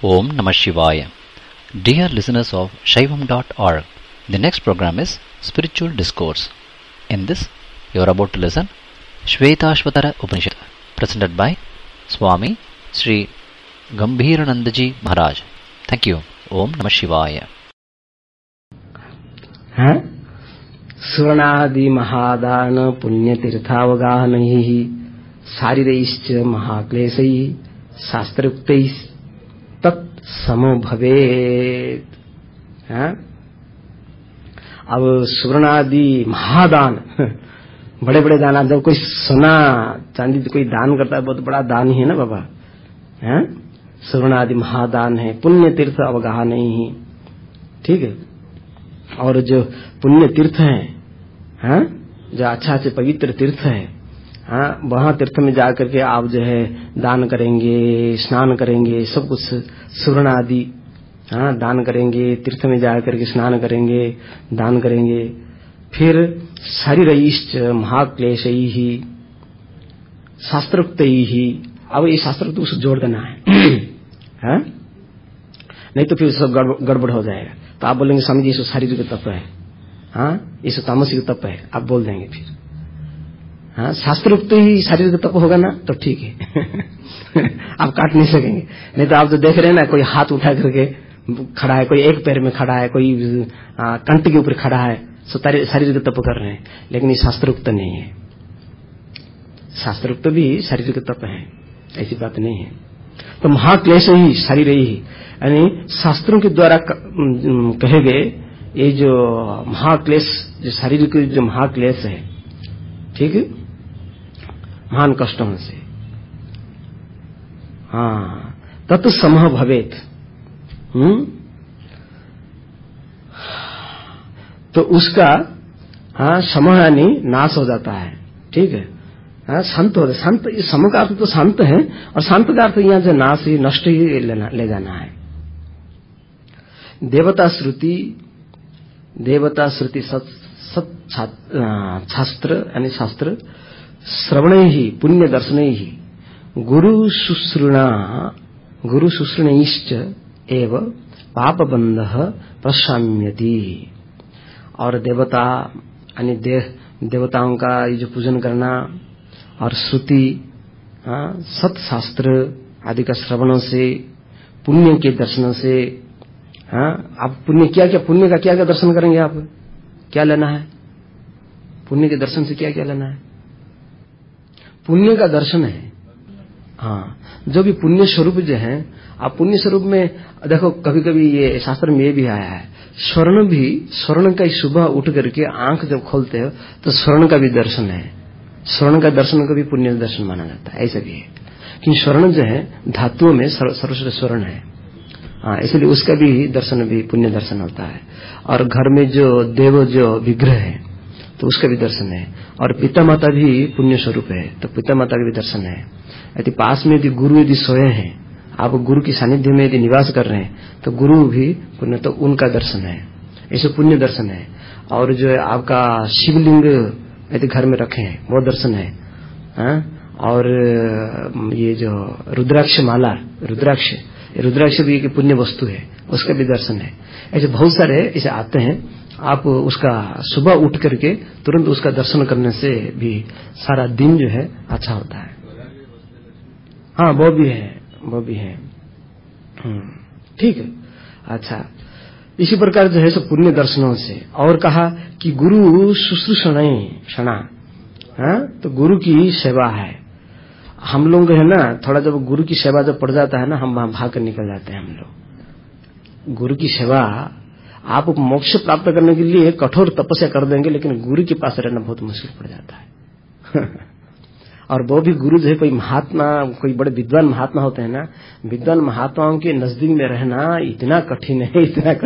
Om Namah Shivaya. Dear listeners of Shaivam.org, the next program is Spiritual Discourse. In this, you are about to listen Shvetashvatara Upanishad, presented by Swami Sri Gambhiranandaji Maharaj. Thank you. Om Namah Shivaya. सुवर्णादि महादान पुण्य तीर्थावगाहनैः शारीरैश्च महाक्लेशैः शास्त्रोक्तैः तत्समो भवेत्। अब सुवर्णादि महादान, बड़े बड़े दान, जब कोई सोना चांदी कोई दान करता है, बहुत बड़ा दान ही है ना बाबा। सुवर्णादि महादान है, पुण्य तीर्थ अवगाहनैः, ठीक है। और जो पुण्य तीर्थ हैं, जो अच्छा अच्छे पवित्र तीर्थ है, वहां तीर्थ में जाकर के आप जो है दान करेंगे, स्नान करेंगे, सब कुछ सुवर्ण आदि दान करेंगे, तीर्थ में जाकर के स्नान करेंगे, दान करेंगे। फिर शरीरैश्च महाक्लेशैः शास्त्रोक्तैः, अब ये शास्त्रोक्त उसको जोड़ देना है, नहीं तो फिर सब गड़बड़ हो जाएगा। तो आप बोलेंगे स्वामी जी ये शारीरिक तप है, ये तामसिक तप है, आप बोल देंगे फिर। शास्त्रोक्त ही शारीरिक तप होगा ना तो ठीक है। आप काट नहीं सकेंगे। नहीं तो आप जो देख रहे हैं ना, कोई हाथ उठा करके खड़ा है, कोई एक पैर में खड़ा है, कोई कंठ के ऊपर खड़ा है, सो शारीरिक तप कर रहे हैं, लेकिन ये शास्त्रोक्त नहीं है। शास्त्रोक्त भी शारीरिक तप है, ऐसी बात नहीं है। तो महाक्लेश ही शरीर ही, यानी शास्त्रों के द्वारा कहे गए ये जो महाक्लेश, जो शारीरिक जो महाक्लेश है, ठीक है, महान कष्टों से, तत् समः भवेत्। तो उसका समः यानी नाश हो जाता है, ठीक है। शांत हो, शांत सम का अर्थ तो शांत है, और शांत का अर्थ यहाँ से नाश ही, नष्ट ही ले जाना है। देवता श्रुति सत शास्त्र यानी शास्त्र श्रवण ही पुण्य दर्शन ही गुरु शुश्रूणैश्च एव पाप बंध प्रशाम्यति। और देवता यानी देवताओं का ये जो पूजन करना, और श्रुति सत शास्त्र आदि का श्रवणों से, पुण्य के दर्शनों से, आप पुण्य पुण्य का क्या क्या दर्शन करेंगे, आप क्या लेना है पुण्य के दर्शन से, क्या क्या लेना है? पुण्य का दर्शन है, जो भी पुण्य स्वरूप जो है, आप पुण्य स्वरूप में देखो, कभी कभी ये शास्त्र में ये भी आया है, स्वर्ण का सुबह उठ करके आंख जब खोलते हो तो स्वर्ण का भी दर्शन है। स्वर्ण का दर्शन को भी पुण्य दर्शन माना जाता है, ऐसा भी है। क्योंकि स्वर्ण जो है धातुओं में सर्वश्रेष्ठ स्वर्ण है, इसलिए उसका भी दर्शन भी पुण्य दर्शन होता है। और घर में जो देव जो विग्रह है तो उसका भी दर्शन है। और पिता माता भी पुण्य स्वरूप है, तो पिता माता का भी दर्शन है। यदि पास में यदि गुरु यदि सोए हैं, आप गुरु की सानिध्य में यदि निवास कर रहे हैं तो गुरु भी पुण्य, तो उनका दर्शन है, ऐसे पुण्य दर्शन है। और जो है आपका शिवलिंग यदि घर में रखे हैं वो दर्शन है, और ये जो रुद्राक्ष माला, रुद्राक्ष भी एक पुण्य वस्तु है, उसका भी दर्शन है। ऐसे बहुत सारे ऐसे आते हैं, आप उसका सुबह उठ करके तुरंत उसका दर्शन करने से भी सारा दिन जो है अच्छा होता है। वो भी है, ठीक है। अच्छा, इसी प्रकार जो है सब पुण्य दर्शनों से। और कहा कि गुरु शुश्रूषणा, तो गुरु की सेवा है। हम लोग है ना, थोड़ा जब गुरु की सेवा जब पड़ जाता है ना, हम वहां भाग कर निकल जाते हैं। हम लोग गुरु की सेवा, आप मोक्ष प्राप्त करने के लिए कठोर तपस्या कर देंगे, लेकिन गुरु के पास रहना बहुत मुश्किल पड़ जाता है। और वो भी गुरु जो है कोई महात्मा, कोई बड़े विद्वान महात्मा होते हैं ना, विद्वान महात्माओं के नजदीक में रहना इतना कठिन है,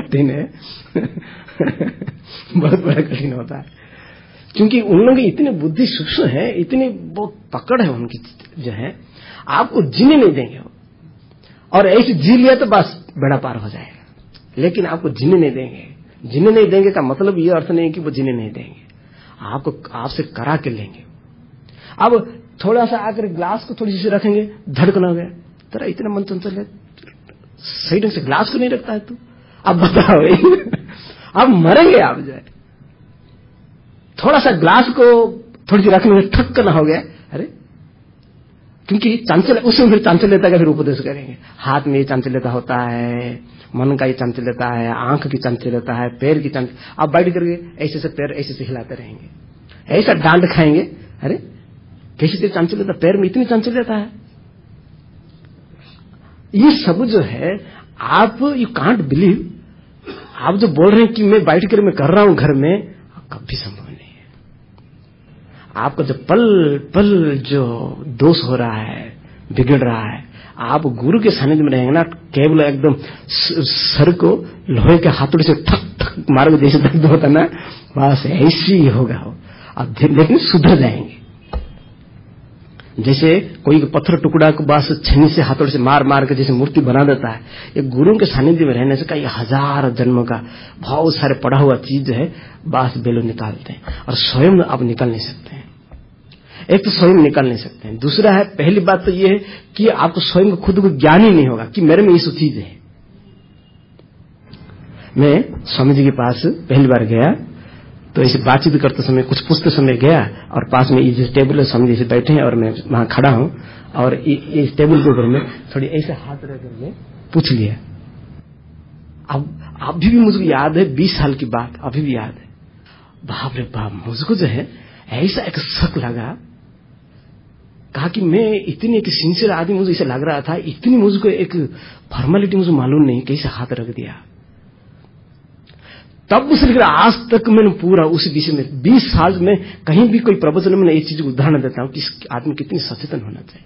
बहुत बड़ा कठिन होता है। क्योंकि उन लोगों की इतनी बुद्धि सूक्ष्म है, इतनी बहुत पकड़ है उनकी जो है, आपको जीने नहीं देंगे। और ऐसे जी लिया तो बस बेड़ा पार हो जाएगा, लेकिन आपको जीने नहीं देंगे। जीने नहीं देंगे का मतलब ये अर्थ नहीं कि वो जीने नहीं देंगे, आपको आपसे करा के लेंगे। अब थोड़ा सा आकर ग्लास को थोड़ी सी रखेंगे, धड़कन हो गया, तेरा इतना मन चंचल है, सही ढंग से ग्लास को नहीं रखता है तू? अब बताओ अब मरेंगे आप जो है। थोड़ा सा ग्लास को थोड़ी सी रखने में ठक करना हो गया, अरे क्योंकि चांचल्य, उसमें फिर चांचल्यता का फिर उपदेश करेंगे। हाथ में ये चांचल्यता होता है, मन का ये चांचल्यता है, आंख की चांचल्यता है, पैर की चांचल्यता। आप बैठ करके ऐसे से पैर ऐसे से हिलाते रहेंगे, ऐसा डांट खाएंगे, अरे कैसी तेरी चांचल्यता, पैर में इतनी चांचल्यता है। ये सब जो है आप यू कांट बिलीव, आप जो बोल रहे हैं कि मैं बैठ कर मैं कर रहा हूं घर में, कभी संभव नहीं है। आपका जो पल पल जो दोष हो रहा है, बिगड़ रहा है, आप गुरु के सानिध्य में रहेंगे ना, केवल एकदम सर को लोहे के हाथों से ठक ठक मारोगे जैसे दर्द होता ना, बस ऐसे ही होगा। अब लेकिन सुधर जाएंगे। जैसे कोई पत्थर टुकड़ा को बस छन्नी से हाथों से मार मार के जैसे मूर्ति बना देता है, ये गुरु के सानिध्य में रहने से कई हजार जन्मों का बहुत सारे पड़ा हुआ चीज जो है बस बेलो निकालते हैं। और स्वयं आप निकल नहीं सकते हैं। एक तो स्वयं निकल नहीं सकते हैं, दूसरा है, पहली बात तो ये है कि आपको स्वयं को खुद को ज्ञान ही नहीं होगा कि मेरे में ये सब चीज है। मैं स्वामी जी के पास पहली बार गया तो ऐसे बातचीत करते समय कुछ पूछते समय गया, और पास में ये जैसे टेबल है, स्वामी जी बैठे हैं और मैं वहां खड़ा हूं, और इस टेबल के ऊपर में थोड़ी ऐसे हाथ रख कर मैं पूछ लिया। अब अभी भी मुझको याद है, 20 साल की बात अभी भी याद है। बाप रे बाप, मुझको जो है ऐसा एक शक लगा, कहा कि मैं इतनी एक सिंसियर आदमी, मुझे ऐसा लग रहा था, इतनी मुझको एक फॉर्मेलिटी मुझे मालूम नहीं, कैसे हाथ रख दिया। तब से लेकर आज तक मैंने पूरा उस विषय में 20 साल में कहीं भी कोई प्रवचन में ये चीज उदाहरण देता हूं कि इस आदमी कितनी सचेतन होना चाहिए।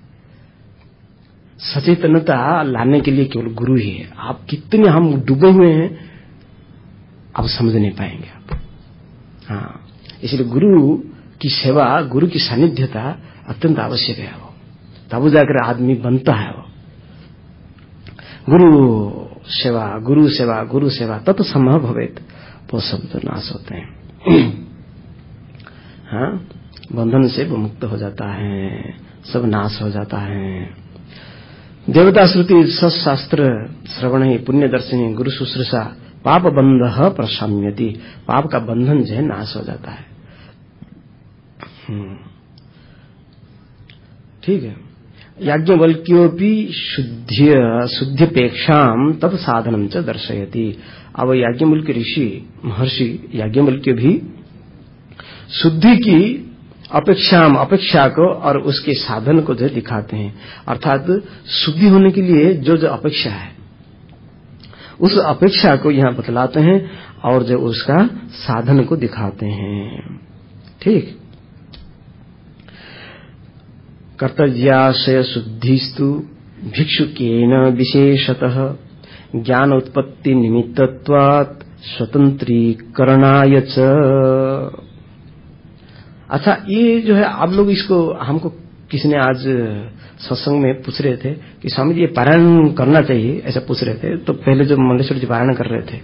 सचेतनता लाने के लिए केवल गुरु ही है। आप कितने हम डूबे हुए हैं आप समझ नहीं पाएंगे आप। हाँ, इसलिए गुरु की सेवा, गुरु की सानिध्यता अत्यंत आवश्यक है। वो तब जाकर आदमी बनता है। वो गुरु सेवा, गुरु सेवा, गुरु सेवा तत् संभव भवेत, वो सब तो नाश होते हैं। हाँ, बंधन से वो मुक्त हो जाता है, सब नाश हो जाता है। देवता श्रुति सशास्त्र श्रवण ही पुण्य दर्शनी गुरु शुश्रूषा पाप बंध प्रशाम्यति, पाप का बंधन जो है नाश हो जाता है। ठीक है। याज्ञवल्क्योपि शुद्ध्यपेक्षाम तत् साधनम च दर्शयति। अब याज्ञवल्क्य ऋषि महर्षि याज्ञवल्क्य भी शुद्धि की अपेक्षा को और उसके साधन को जो दिखाते हैं। अर्थात शुद्धि होने के लिए जो जो अपेक्षा है उस अपेक्षा को यहाँ बतलाते हैं और जो उसका साधन को दिखाते हैं। ठीक। कर्तव्याशय शुद्धिस्तु भिक्षुकेन विशेषतः ज्ञान उत्पत्ति निमित्तत्वात् स्वतंत्रीकरणाय च। अच्छा, ये जो है आप लोग इसको, हमको किसी ने आज सत्संग में पूछ रहे थे कि स्वामी जी ये पारायण करना चाहिए, ऐसा पूछ रहे थे। तो पहले जो मंडलेश्वर जी पारायण कर रहे थे,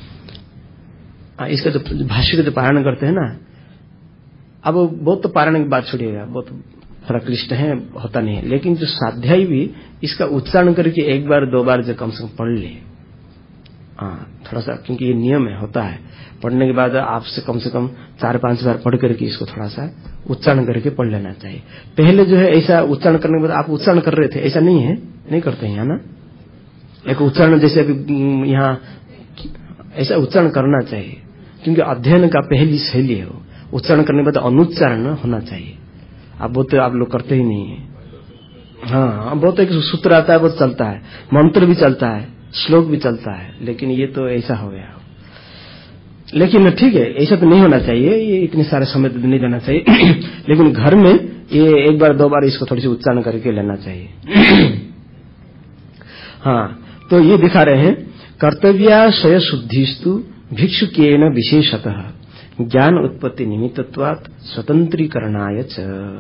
इसका जो भाष्य का जो पारायण करते हैं ना, अब बहुत तो पारायण की बात छोड़िएगा, बहुत थोड़ा क्लिष्ट है, होता नहीं है, लेकिन जो स्वाध्याय भी इसका उच्चारण करके एक बार दो बार जो कम से कम पढ़ ले, थोड़ा सा, क्योंकि ये नियम है, होता है। पढ़ने के बाद आपसे कम से कम 4-5 बार पढ़ करके इसको थोड़ा सा उच्चारण करके पढ़ लेना चाहिए। पहले जो है ऐसा उच्चारण करने के बाद आप उच्चारण कर रहे थे, ऐसा नहीं है, नहीं करते हैं ना। एक उच्चारण जैसे अभी यहाँ ऐसा उच्चारण करना चाहिए, क्योंकि अध्ययन का पहली शैली है वो। उच्चारण करने के बाद अनुच्चारण होना चाहिए। आप बोलते, आप लोग करते ही नहीं है। हाँ, बहुत एक सूत्र आता है, बहुत चलता है, मंत्र भी चलता है, श्लोक भी चलता है, लेकिन ये तो ऐसा हो गया। लेकिन ठीक है, ऐसा तो नहीं होना चाहिए, ये इतने सारे समय तो नहीं देना चाहिए। लेकिन घर में ये एक बार दो बार इसको थोड़ी सी उच्चारण करके लेना चाहिए। हाँ, तो ये दिखा रहे हैं, कर्तव्याशय शुद्धिस्तु भिक्षुकेन विशेषतः ज्ञान उत्पत्ति निमित्तत्वात् स्वतंत्रीकरणाय च।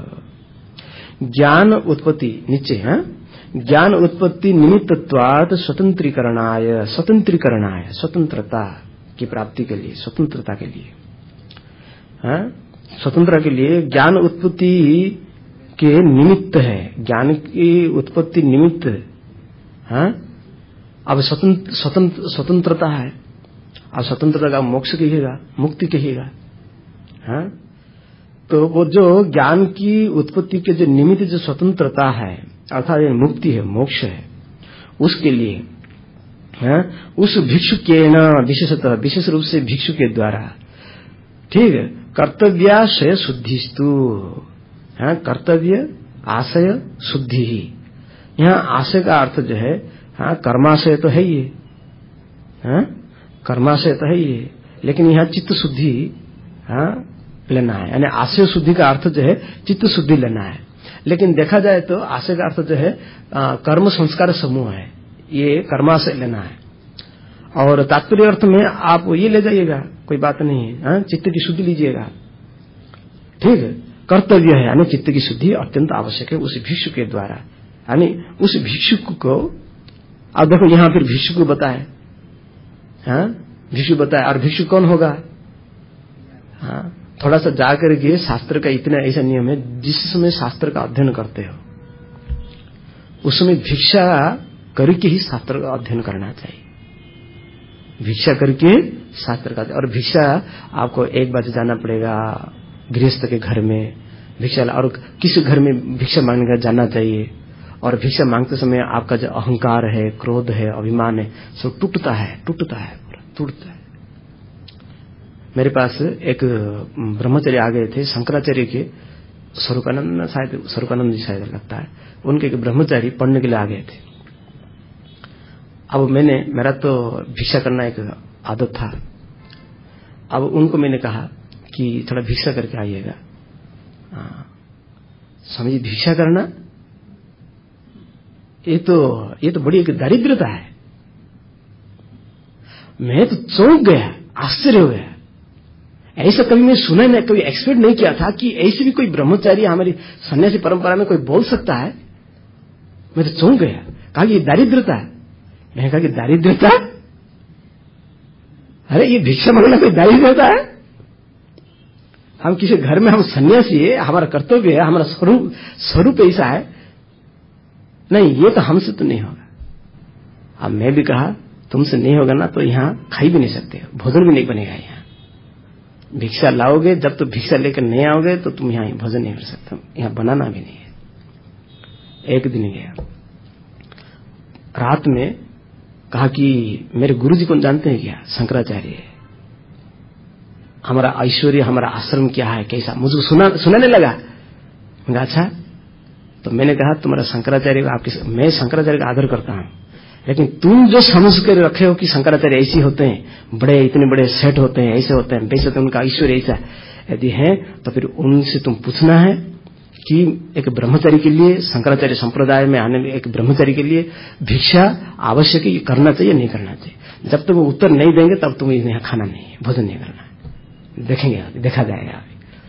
ज्ञान उत्पत्ति नीचे है, ज्ञान उत्पत्ति निमित्तत्वात् स्वतंत्रीकरणाय, स्वतंत्रीकरणाय स्वतंत्रता की प्राप्ति के लिए, स्वतंत्रता के लिए, स्वतंत्रता के लिए ज्ञान उत्पत्ति के निमित्त है। ज्ञान की उत्पत्ति निमित्त अब स्वतंत्रता है, अब स्वतंत्रता का मोक्ष कहिएगा, मुक्ति कहिएगा। हाँ, तो वो जो ज्ञान की उत्पत्ति के जो निमित्त जो स्वतंत्रता है, अर्थात ये मुक्ति है, मोक्ष है, उसके लिए उस भिक्षु के न विशेषतः, विशेष रूप से भिक्षु के द्वारा, ठीक है, कर्तव्याशय शुद्धिस्तु, कर्तव्य आशय शुद्धि ही। यहाँ आशय का अर्थ जो है, कर्माशय तो है ये, कर्माशय तो है ये, लेकिन यहाँ चित्त शुद्धि लेना है, यानी आशय शुद्धि का अर्थ जो है चित्त शुद्धि लेना है। लेकिन देखा जाए तो आशय का अर्थ जो है कर्म संस्कार समूह है, ये कर्माशय लेना है। और तात्पर्य अर्थ में आप ये ले जाइएगा, कोई बात नहीं है, चित्त की शुद्धि लीजिएगा, ठीक है। कर्तव्य है यानी चित्त की शुद्धि अत्यंत आवश्यक है उस भिक्षु के द्वारा, यानी उस भिक्षु को। अब देखो यहाँ फिर भिक्षु को बताए, भिक्षु बताए, और भिक्षु कौन होगा? थोड़ा सा जाकर के शास्त्र का इतना ऐसा नियम है, जिस समय शास्त्र का अध्ययन करते हो उस समय भिक्षा करके ही शास्त्र का अध्ययन करना चाहिए, भिक्षा करके शास्त्र का। और भिक्षा आपको एक बार जाना पड़ेगा गृहस्थ के घर में भिक्षा, और किस घर में भिक्षा मांगने जाना चाहिए। और भिक्षा मांगते समय आपका जो अहंकार है, क्रोध है, अभिमान है, सब टूटता है टूटता है। मेरे पास एक ब्रह्मचारी आ गए थे, शंकराचार्य के, स्वरूपानंद जी शायद लगता है, उनके एक ब्रह्मचारी पढ़ने के लिए आ गए थे। अब मेरा तो भिक्षा करना एक आदत था। अब उनको मैंने कहा कि थोड़ा भिक्षा करके आइएगा। स्वामी जी भिक्षा करना, ये तो बड़ी एक दारिद्रता है। मैं तो चौंक गया, आश्चर्य हो गया। ऐसा कभी मैं सुना नहीं, कभी एक्सपेक्ट नहीं किया था कि ऐसे भी कोई ब्रह्मचारी हमारी सन्यासी परंपरा में कोई बोल सकता है। मैं तो चौंक गया, कहा कि ये दारिद्रता है। मैंने कहा कि दारिद्रता, अरे ये भिक्षा मांगना कोई दारिद्रता है? हम किसी घर में, हम सन्यासी है, हमारा कर्तव्य है, हमारा स्वरूप ऐसा है। नहीं, ये तो हमसे तो नहीं होगा। अब मैं भी कहा तुमसे नहीं होगा ना तो यहाँ खाई भी नहीं सकते, भोजन भी नहीं बनेगा। यहाँ भिक्षा लाओगे, जब तो भिक्षा लेकर नहीं आओगे तो तुम यहाँ भोजन नहीं कर सकते, यहाँ बनाना भी नहीं है। एक दिन गया, रात में कहा कि मेरे गुरुजी को जानते हैं क्या? शंकराचार्य। हमारा ऐश्वर्य, हमारा आश्रम क्या है, कैसा, मुझको सुनाने लगा। मैंने अच्छा, तो मैंने कहा तुम्हारा शंकराचार्य को, मैं शंकराचार्य का आदर करता हूं, लेकिन तुम जो समझ कर रखे हो कि शंकराचार्य ऐसे होते हैं, बड़े इतने बड़े सेठ होते हैं, ऐसे होते हैं, वैसे होते हैं, उनका ऐश्वर्य ऐसा, यदि है तो फिर उनसे तुम पूछना है कि एक ब्रह्मचारी के लिए, शंकराचार्य संप्रदाय में आने में एक ब्रह्मचारी के लिए भिक्षा आवश्यक है, करना चाहिए नहीं करना चाहिए। जब तक वो उत्तर नहीं देंगे तब तुम्हें यहाँ खाना नहीं है, भोजन नहीं करना है। देखेंगे, देखा जाएगा।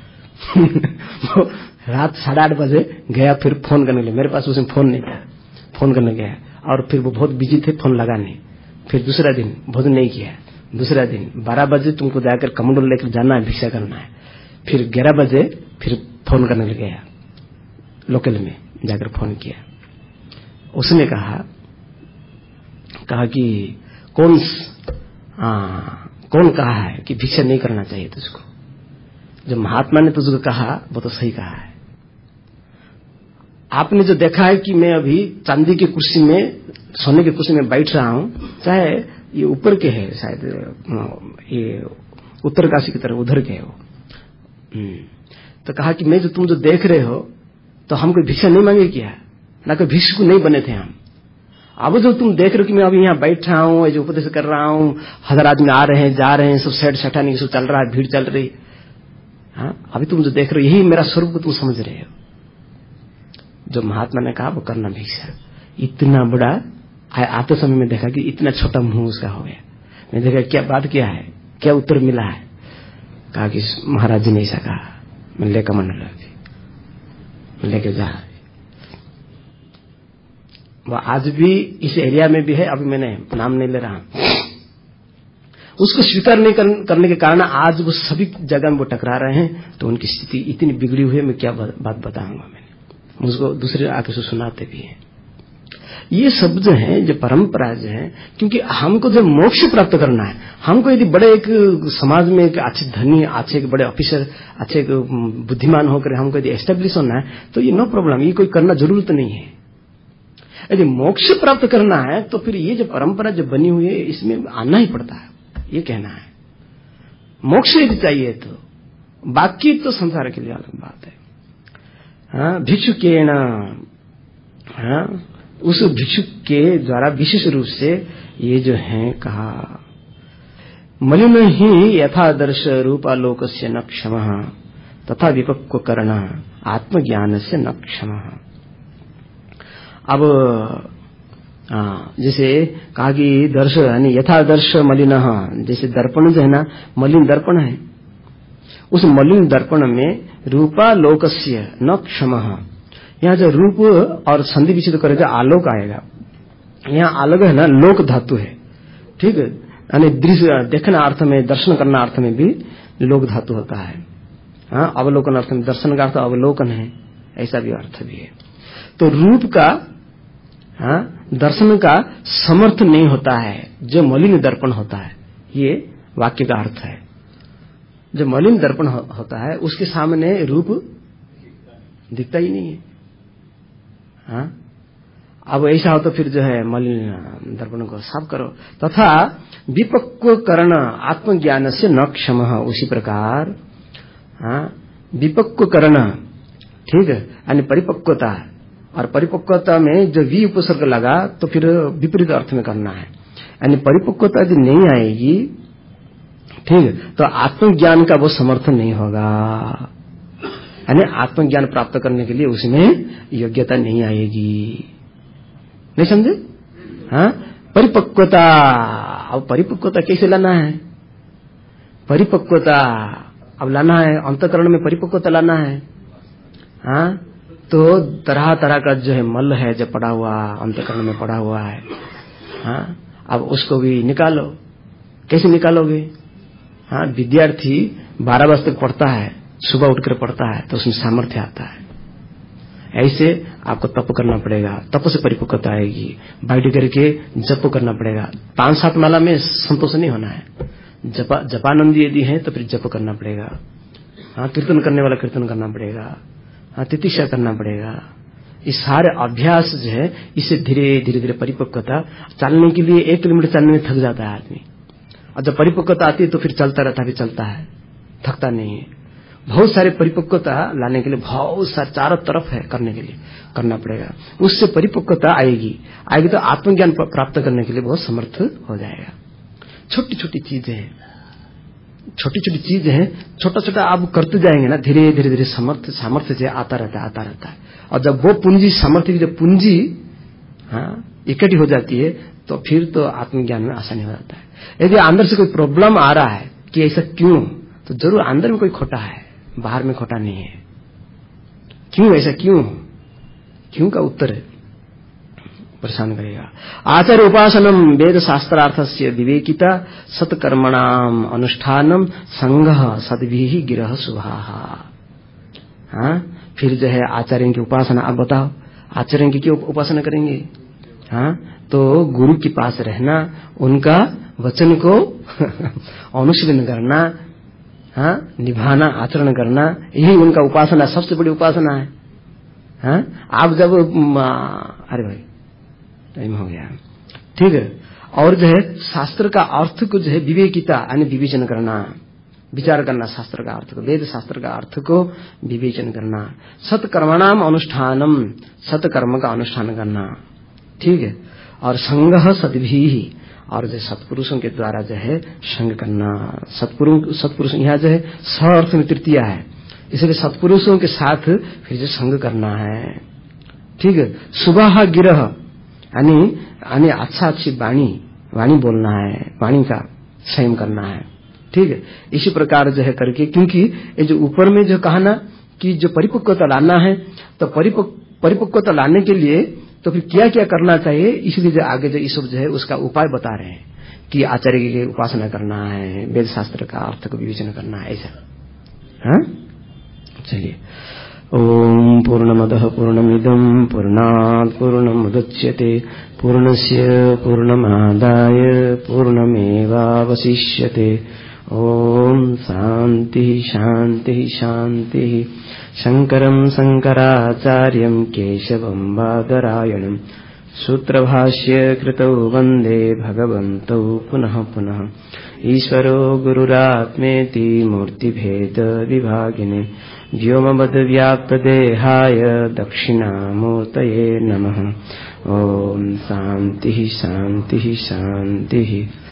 रात 8:30 बजे गया, फिर फोन करने लगे। मेरे पास उसमें फोन नहीं था, फोन करने गया, और फिर वो बहुत बिजी थे, फोन लगा नहीं। फिर दूसरा दिन भोजन नहीं किया। दूसरा दिन 12 बजे तुमको जाकर कमंडल लेकर जाना है, भिक्षा करना है। फिर 11 बजे फिर फोन करने लग गया, लोकल में जाकर फोन किया। उसने कहा कि कौन कहा है कि भिक्षा नहीं करना चाहिए तुझको? जो महात्मा ने तुझको कहा वो तो सही कहा है। आपने जो देखा है कि मैं अभी चांदी की कुर्सी में, सोने की कुर्सी में बैठ रहा हूं, चाहे ये ऊपर के है, शायद ये उत्तरकाशी की तरफ उधर के है वो। तो कहा कि मैं तुम जो देख रहे हो तो हम कोई भिक्षा नहीं मांगे क्या, ना कोई भिक्षुक नहीं बने थे हम। अब जो तुम देख रहे हो कि मैं अभी यहाँ बैठ रहा हूँ, जो उपदेश कर रहा हूँ, 1000 आदमी आ रहे हैं जा रहे हैं, सब सेठ सेठानी सब चल रहा है, भीड़ चल रही। अभी तुम जो देख रहे हो यही मेरा स्वरूप को तुम समझ रहे हो। जो महात्मा ने कहा वो करना भिक्षा। इतना बड़ा आते समय में देखा कि इतना छोटा मुंह उसका हो गया। मैं देखा क्या बात क्या है, क्या उत्तर मिला है। कहा कि महाराज जी ने ऐसा कहा, मैं लेकर मंडल लेके जा। वह आज भी इस एरिया में भी है, अभी मैंने नाम नहीं ले रहा। उसको स्वीकार नहीं करने के कारण आज वो सभी जगह में वो टकरा रहे हैं। तो उनकी स्थिति इतनी बिगड़ी हुई है, मैं क्या बात बताऊंगा। मैंने मुझको दूसरे आके से सुनाते भी हैं। ये सब जो है, जो परंपरा जो है, क्योंकि हमको जब मोक्ष प्राप्त करना है, हमको यदि बड़े एक समाज में एक अच्छे धनी, अच्छे एक बड़े ऑफिसर, अच्छे एक बुद्धिमान होकर हमको यदि एस्टेब्लिश होना है, तो ये नो प्रॉब्लम, ये कोई करना जरूरत नहीं है। यदि मोक्ष प्राप्त करना है तो फिर ये जो परंपरा जो बनी हुई है, इसमें आना ही पड़ता है, ये कहना है। मोक्ष यदि चाहिए तो बाकी तो संसार के लिए अलग बात है। भिक्षुकेण, उस भिक्षुक के द्वारा विशेष रूप से ये जो है कहा, मलिन ही यथादर्श रूपालोकस्य न क्षमः तथा विपक्व करण आत्मज्ञानस्य न क्षमः। अब जैसे कहा कि दर्श यानी यथादर्श मलिन, जैसे दर्पण जो है ना, मलिन दर्पण है, उस मलिन दर्पण में रूपालोकस्य न क्षमः, यहाँ जो रूप और संधि विच्छेद करेगा आलोक आएगा। यहाँ आलोक है ना, लोक धातु है, ठीक है, यानी दृश्य देखना अर्थ में, दर्शन करना अर्थ में भी लोक धातु होता है। अवलोकन अर्थ में दर्शन का अर्थ अवलोकन है, ऐसा भी अर्थ भी है। तो रूप का दर्शन का समर्थ नहीं होता है जो मलिन दर्पण होता है, ये वाक्य का अर्थ है। जो मलिन दर्पण होता है उसके सामने रूप दिखता ही नहीं है। अब ऐसा हो तो फिर जो है मलिन दर्पण को साफ करो। तथा विपक्व करण आत्मज्ञान से न क्षमः, उसी प्रकार विपक्व करण, ठीक है, यानी परिपक्वता, और परिपक्वता में जो वी उपसर्ग लगा तो फिर विपरीत अर्थ में करना है, यानी परिपक्वता यदि नहीं आएगी, ठीक है, तो आत्मज्ञान का वो समर्थन नहीं होगा, यानी आत्मज्ञान प्राप्त करने के लिए उसमें योग्यता नहीं आएगी। नहीं समझे? परिपक्वता, अब परिपक्वता कैसे लाना है? परिपक्वता अब लाना है, अंतःकरण में परिपक्वता लाना है। तो तरह तरह का जो है मल है जो पड़ा हुआ अंतःकरण में पड़ा हुआ है, अब उसको भी निकालो। कैसे निकालोगे? विद्यार्थी 12 बजे तक पढ़ता है, सुबह उठकर पढ़ता है तो उसमें सामर्थ्य आता है। ऐसे आपको तप करना पड़ेगा, तप से परिपक्वता आएगी। बैठ करके जप करना पड़ेगा। 5-7 माला में संतोष नहीं होना है, जपानंदी यदि है तो फिर जप करना पड़ेगा। कीर्तन करने वाला कीर्तन करना पड़ेगा, तितिक्षा करना पड़ेगा। ये सारे अभ्यास जो है, इससे धीरे धीरे परिपक्वता। चलने के लिए 1 किलोमीटर चलने में थक जाता है आदमी, और जब परिपक्वता आती है तो फिर चलता रहता भी चलता है, थकता नहीं है। बहुत सारे परिपक्वता लाने के लिए बहुत सारे चारों तरफ है करने के लिए करना पड़ेगा। उससे परिपक्वता आएगी तो आत्मज्ञान प्राप्त करने के लिए बहुत समर्थ हो जाएगा। छोटी छोटी चीजें हैं, छोटा छोटा आप करते जाएंगे ना, धीरे धीरे सामर्थ्य से आता रहता है। और जब वो पूंजी, सामर्थ्य की जब पूंजी इकट्ठी हो जाती है तो फिर तो आत्मज्ञान में आसानी हो जाता है। यदि अंदर से कोई प्रॉब्लम आ रहा है कि ऐसा क्यों, तो जरूर अंदर में कोई खोटा है, बाहर में खोटा नहीं है। क्यों ऐसा क्यों का उत्तर है, परेशान करेगा। आचार्य उपासनम वेद शास्त्रार्थस्य विवेकिता सत्कर्मणाम अनुष्ठानम संगः सद्भिः गिरह शुभाः। फिर जो है आचार्य की उपासना। अब बताओ आचार्य की क्यों उपासना करेंगे? तो गुरु के पास रहना, उनका वचन को अनुशीलन करना, निभाना, आचरण करना, यही उनका उपासना, सबसे बड़ी उपासना है। आप जब अरे भाई टाइम हो गया, ठीक है। और जो है शास्त्र का अर्थ को जो है विवेकिता यानी विवेचन करना, विचार करना, शास्त्र का अर्थ को, वेद शास्त्र का अर्थ को विवेचन करना। सत्कर्मणाम अनुष्ठानम, सत्कर्म का अनुष्ठान करना, ठीक है। और संगः सद्भिः, और जो सत्पुरुषों के द्वारा जो है संग करना। सत्पुरुष यहाँ जो है स अर्थ में तृतीया है, इसलिए सत्पुरुषों के साथ फिर जो संग करना है, ठीक है। सुबह गिरह यानी अच्छी वाणी बोलना है, वाणी का संयम करना है, ठीक है। इसी प्रकार जो है करके, क्योंकि ये जो ऊपर में जो कहा ना कि जो परिपक्वता लाना है, तो परिपक्वता लाने के लिए तो फिर क्या क्या करना चाहिए, इसलिए जो आगे जो सब जो है उसका उपाय बता रहे हैं कि आचार्य की उपासना करना है, वेद शास्त्र का अर्थ को विवेचन करना है, ऐसा। चलिए ॐ पूर्णमदः पूर्णमिदं पूर्णात् पूर्णमुदच्यते पूर्णस्य पूर्णमादाय पूर्णमेवावशिष्यते। ॐ शान्तिः शान्तिः शान्तिः। शङ्करं शङ्कराचार्यं केशवं बादरायणं सूत्रभाष्य कृतौ वन्दे भगवन्तौ पुनः पुनः। ईश्वरो गुरुरात्मेति मूर्तिभेद विभागिने व्योमवद्व्याप्तदेहाय दक्षिणामूर्तये नमः। ॐ शान्तिः शान्तिः शान्तिः।